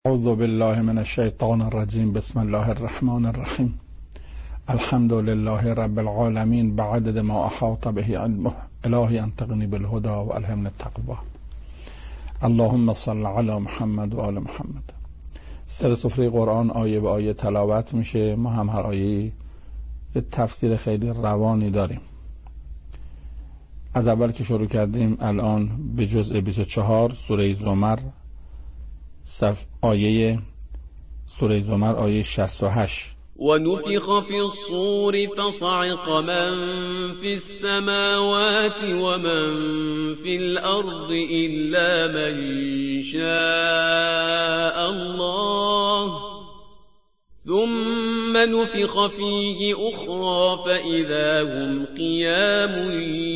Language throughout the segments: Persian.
اعوذ بالله من الشیطان الرجیم. بسم الله الرحمن الرحیم. الحمد لله رب العالمین بعدد ما احاط به علمه. الهی انطقنی بالهدى و الهمنی التقوی. اللهم صل علی محمد و آل محمد. سر سفره قرآن آیه به آیه تلاوت میشه. ما هم هر آیه یه تفسیر خیلی روانی داریم. از اول که شروع کردیم الان به جزء 24 سوره زمر آیه سوره زمر آیه 68. ونفخ في الصور فصعق من في السماوات ومن في الأرض إلا من شاء الله ثم نفخ فيه أخرى فإذا هم قيام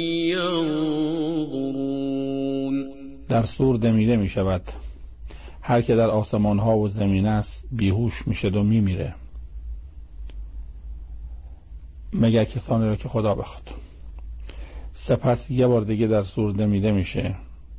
ينظرون. در سور دمیده می شود. هر که در آسمان ها و زمین است بیهوش می شد و می میره مگر کسانی را که خدا بخواد. سپس یه بار دیگه در سور دمیده میشه.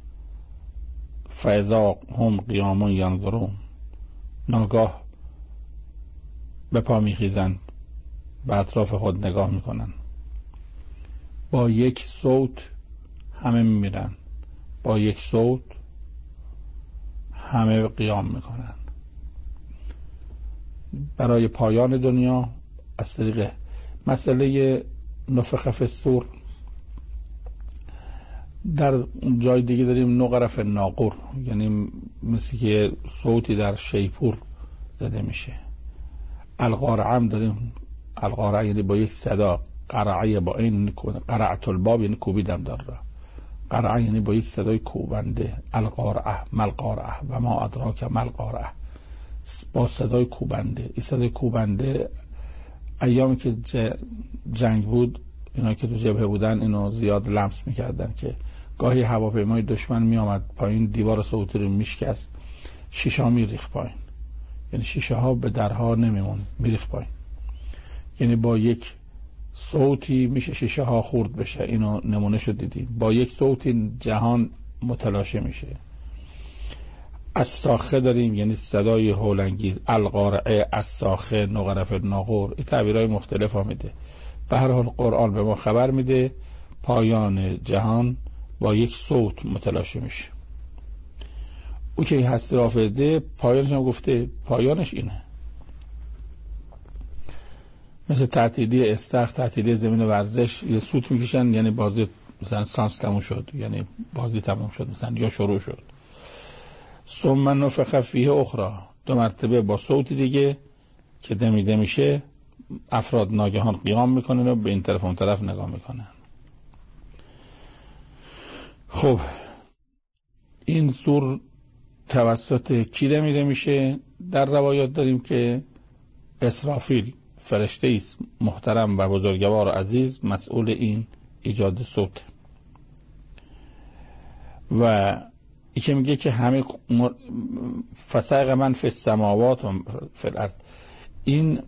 فاذا هم قیام ینظرون. ناگاه به پا میخیزند، به اطراف خود نگاه میکنن. با یک صوت همه میمیرن، با یک صوت همه قیام میکنن. برای پایان دنیا از طریق مسئله نفخ فی الصور در جای دیگه داریم نقر فی الناقور، یعنی مثل که صوتی در شیپور زده میشه. القارعه هم داریم. القارعه یعنی با یک صدا، قرعه با این قرعت الباب یعنی کوبیدم در را. قرعه یعنی با یک صدای کوبنده. القارعه ملقارعه و ما ادراک ملقارعه، با صدای کوبنده. این صدای کوبنده ایامی که جنگ بود، اینا که تو جبهه بودن اینو زیاد لمس میکردن که گاهی هواپیمای دشمن میامد پایین، دیوار صوتی رو میشکست، شیشه ها میریخت پایین. یعنی شیشه ها به درها نمیمون، میریخت پایین. یعنی با یک صوتی میشه شیشه ها خورد بشه. اینو نمونه شد دیدیم. با یک صوتی جهان متلاشی میشه. از ساخه داریم، یعنی صدای هولنگیز. القارعه، از ساخه، نقر فی الناقور. این تعبیرهای مختلف میده. به هر حال قرآن به ما خبر میده پایان جهان با یک صوت متلاشی میشه. او که این هستی را آفریده پایانش هم گفته پایانش اینه. مثل تعطیلی استخر، تعطیلی زمین ورزش، یه سوت میکشن یعنی بازی مثلا سانس تموم شد، یعنی بازی تموم شد مثلا، یا شروع شد. ثم نفخ فیه اخرى، دو مرتبه با صوت دیگه که دمیده میشه افراد ناگهان قیام میکنن و به این طرف اون طرف نگاه میکنن. خب این سور توسط کی دمیده میشه؟ در روایات داریم که اسرافیل، فرشته است محترم و بزرگوار و عزیز، مسئول این ایجاد صوت. و ای که میگه که همه فسق من فی السماوات و فی الارض، این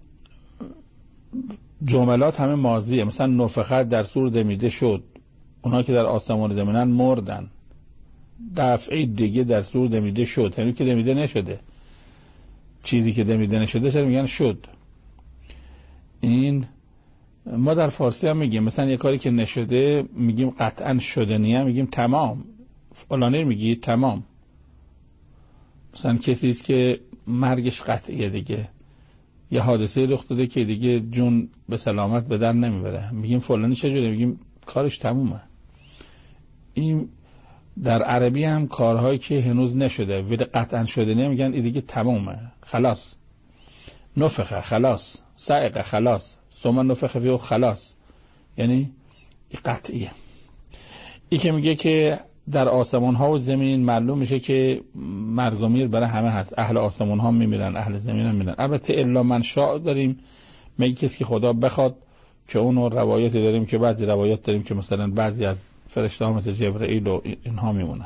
جملات همه ماضیه. مثلا نفخه در سور دمیده شد، اونا که در آسمان زمینن مردن. دفعه دیگه در سور دمیده شد، همین که دمیده نشده. چیزی که دمیده نشده چرا میگن شد؟ این ما در فارسی هم میگیم مثلا یه کاری که نشده میگیم قطعا شده، نیم میگیم تمام. فلانی میگی تمام. مثلا کسی است که مرگش قطعیه دیگه، یه حادثه رخ داده که دیگه جون به سلامت به در نمیبره، میگیم فلانی چجوره؟ میگیم کارش تمومه. این در عربی هم کارهایی که هنوز نشده ولی قطعا شده نمیگن این دیگه تمومه، خلاص. نفخه خلاص، صعقه خلاص، ثم نفخ فیه خلاص، یعنی قطعیه. این که میگه که در آسمان ها و زمین معلوم میشه که مرگ و میر برای همه هست. اهل آسمان ها میمیرن، اهل زمین هم میمیرن. البته الا من شاء داریم، میگه کسی که خدا بخواد، که اونو روایتی داریم که بعضی روایات داریم که مثلا بعضی از فرشته ها مثل جبرئیل و اینها میمونن.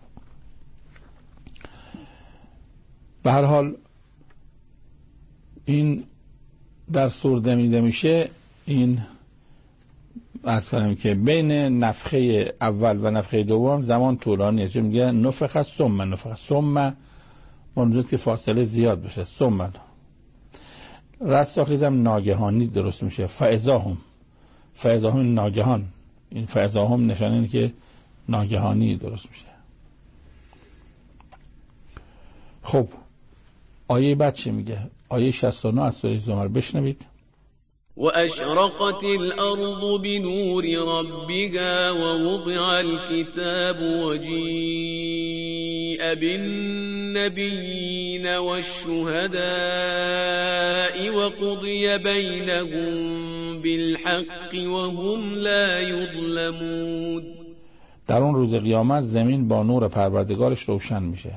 به هر حال این در سور دمیده میشه. این عرض کنم که بین نفخه اول و نفخه دوم زمان طولانی است. میگه نفخ ثم نفخ. ثم اونجاست که فاصله زیاد بشه. ثم رستاخیزم ناگهانی درست میشه. فاذاهم ناگهان، این فاذاهم نشانه اینه که ناگهانی درست میشه. خب آیه بعد چی میگه؟ آیه 69 از سوره زمر بشنوید. وأشرقت الأرض بنور ربها ووضع الكتاب وجيء بالنبيين والشهداء وقضي بينهم بالحق وهم لا يظلمون. در اون روز قیامت زمین با نور پروردگارش روشن میشه.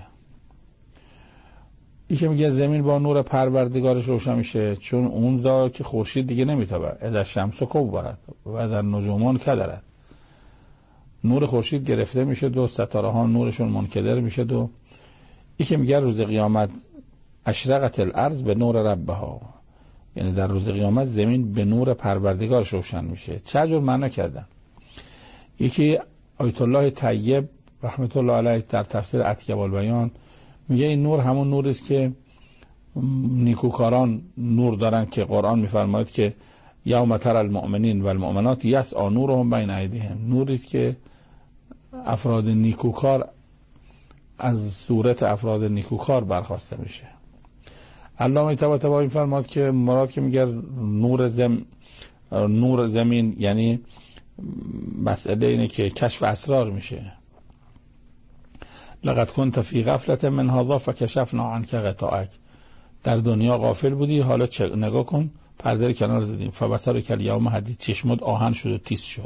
این که میگه زمین با نور پروردگارش روشن میشه چون اونجا که خورشید دیگه نمیتابه. اذا الشمس کورت و در نجومان کدرت، نور خورشید گرفته میشه و ستاره ها نورشون منکدر میشه. این که میگه روز قیامت اشرقت الارض به نور ربها، یعنی در روز قیامت زمین به نور پروردگارش روشن میشه. چه جور معنا کردن؟ یکی آیت الله طیب رحمت الله علیه در تفسیر اتکب البیان میگه این نور همون نوری است که نیکوکاران نور دارن که قرآن میفرماید که یوم تری المؤمنین و المؤمنات یسعی نورهم بین ایدیهم. نوری است که افراد نیکوکار از صورت افراد نیکوکار برخواسته میشه. علامه طباطبایی میفرماید که مراد که میگه نور زمین یعنی مسئله اینه که کشف اسرار میشه. لقد كنت في غفلة من هذا فكشفنا عنك غطاءك. در دنیا غافل بودی، حالا نگاه کن پرده رو کنار زدیم. فبصرك اليوم حدید، چشمت آهن شد و تیز شد.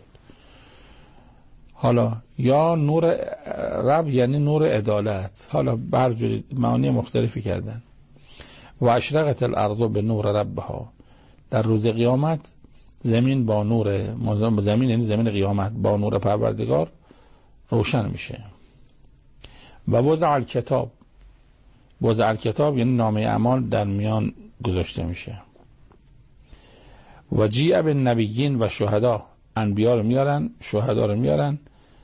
حالا یا نور رب یعنی نور عدالت، حالا برجوری معانی مختلفی کردن. و اشرقت الارض به نور ربها، در روز قیامت زمین با نور زمین یعنی زمین قیامت با نور پروردگار روشن میشه. و وضع الکتاب یعنی نامه اعمال در میان گذاشته میشه. و جیء بالنبیین و شهدا، انبیا رو میارن، شهدا رو میارن.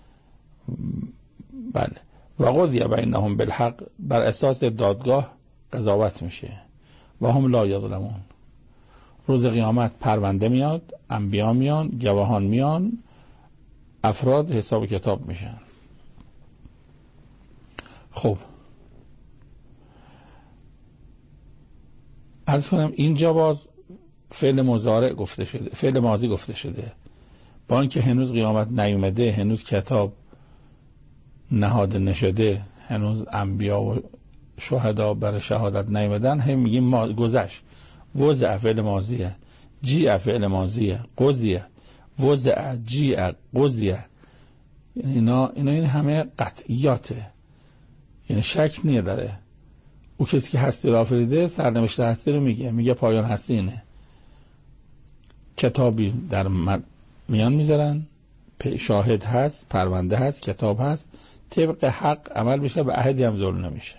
بله. و قضی بینهم بالحق، بر اساس دادگاه قضاوت میشه. و هم لا یظلمون، روز قیامت پرونده میاد، انبیا میان، گواهان میان، افراد حساب کتاب میشن. خب عرض کنم اینجا باز فعل مضارع گفته شده، فعل ماضی گفته شده، با اینکه هنوز قیامت نیومده، هنوز کتاب نهاده نشده، هنوز انبیا و شهدا برای شهادت نیومدن، هم میگیم ما گذشت. وضع فعل ماضیه، جیع فعل ماضیه، قضیه، وضع، جیع، قضیه، اینا این همه قطعیاته، یعنی شک نداره. او کسی که هستی را آفریده سرنوشت هستی رو میگه پایان هستی اینه. کتابی در میان میذارن، شاهد هست، پرونده هست، کتاب هست، طبق حق عمل بشه، به احدی هم ظلم نمیشه.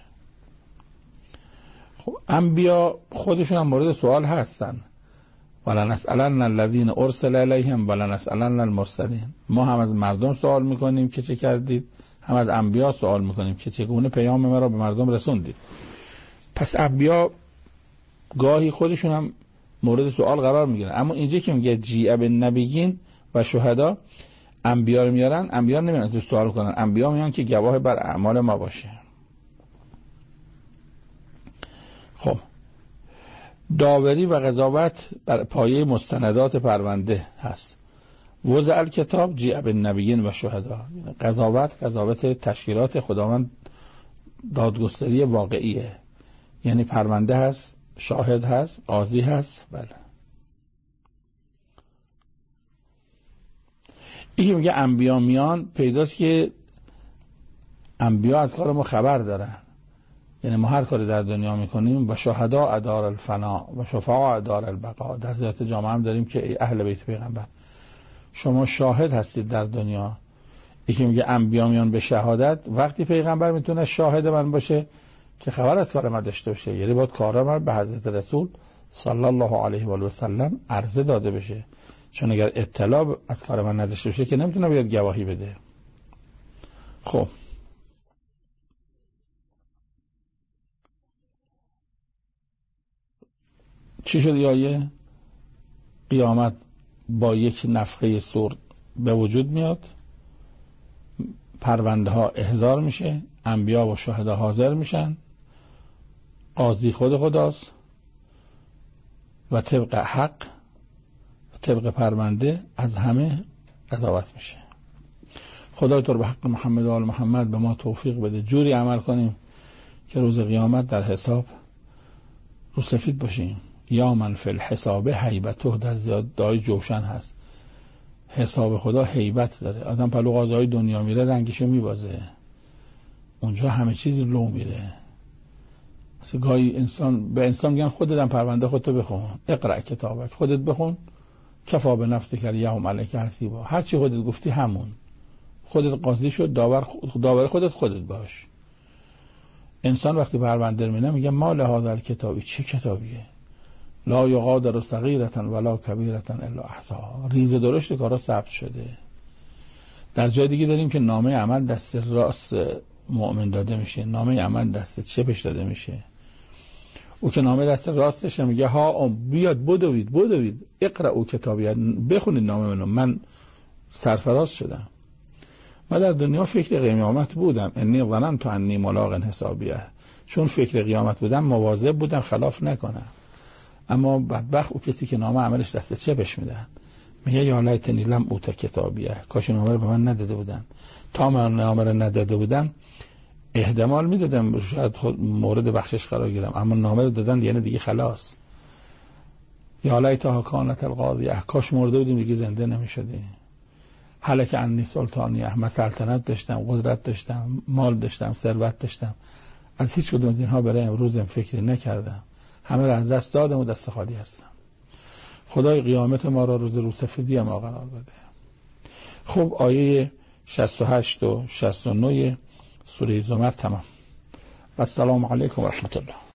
خب انبیا خودشون هم مورد سوال هستن. ولنسألن الذین ارسل الیهم ولنسألن المرسلین. ما هم از مردم سوال میکنیم که چه کردید، هم از انبیا سوال میکنیم که چگونه پیام ما را به مردم رسوندید. پس انبیا گاهی خودشون هم مورد سوال قرار میگیرن. اما اینجا که میگه جیع بالنبیین و شهدا، انبیا رو میارن، انبیا نمیان از سوال کنن، انبیا میان که گواه بر اعمال ما باشه. خب داوری و قضاوت بر پایه مستندات پرونده هست. وضع الکتاب جیع بالنبیین و شهدا، قضاوت تشکیلات خداوند، دادگستری واقعیه، یعنی پرونده هست، شاهد هست، قاضی هست. بله. این که میگه انبیا میان، پیداست که انبیا از کار ما خبر دارن، یعنی ما هر کاری در دنیا میکنیم. و شهدا ادار الفنا و شفعاء ادار البقا، در ذات جامعه هم داریم که ای اهل بیت پیغمبر شما شاهد هستید در دنیا. یکی میگه انبیا میان به شهادت، وقتی پیغمبر میتونه شاهد من باشه که خبر از کار من داشته باشه، یعنی باید کار من به حضرت رسول صلی الله علیه و آله و سلم عرضه داده بشه، چون اگر اطلاع از کار من نداشته باشه که نمیتونه بیاد گواهی بده. خب چی شد آیه؟ قیامت با یک نفخه صور به وجود میاد، پرونده ها احضار میشه، انبیا و شهدا حاضر میشن، قاضی خود خداست و طبق حق و طبق پرونده از همه قضاوت میشه. خدای تو رو به حق محمد و آل محمد به ما توفیق بده جوری عمل کنیم که روز قیامت در حساب رو سفید باشیم. یا من فی الحساب هیبته، در زیادای جوشن هست، حساب خدا هیبت داره. آدم پلو قاضی دنیا میره رنگشو میبازه، اونجا همه چیز لو میره. مثل گاهی به انسان میگن خودت پرونده خودتو بخون، اقرأ کتابک، خودت بخون، کفا به نفسک الیوم علیک حسیبا، هر چی خودت گفتی همون، خودت قاضی شد، داور خودت باش. انسان وقتی پرونده میره میگه ما لهذا کتابی، چه کتابیه؟ لا یغادر صغیرة ولا کبیرة الا احصاها، ریز درشت کارا ثبت شده. در جای دیگه داریم که نامه عمل دست راست مؤمن داده میشه، نامه عمل دست چپش داده میشه. او که نامه دست راستش میگه ها بیاد بدوید اقرأ کتابی، بخونید نامه من سرفراز شدم. من در دنیا فکر قیامت بودم، انی ظننت انی ملاق حسابیه، چون فکر قیامت بودم مواظب بودم خلاف نکنم. اما بدبخت او کسی که نامه عملش دست چپش میدن، میگه یا لیتنی لم اوت کتابیه، کاش نامه رو به من نداده بودن. تا من نامه رو نداده بودن احتمال میدادم شاید خود مورد بخشش قرار گیرم، اما نامه رو دادن یعنی دیگه خلاص. یا لیتها کانت القاضیه، کاش مرده بودیم دیگه زنده نمیشدیم. هلک انی سلطانیه، من سلطنت داشتم، قدرت داشتم، مال داشتم، ثروت داشتم، از هیچ کدوم از اینها برای امروزم فکری نکردم، همه را از دست دادم و دست خالی هستم. خدای قیامت ما را روز سفیدی ما قرار بده. خب آیه 68 و 69 سوره زمر تمام. و السلام علیکم و رحمت الله.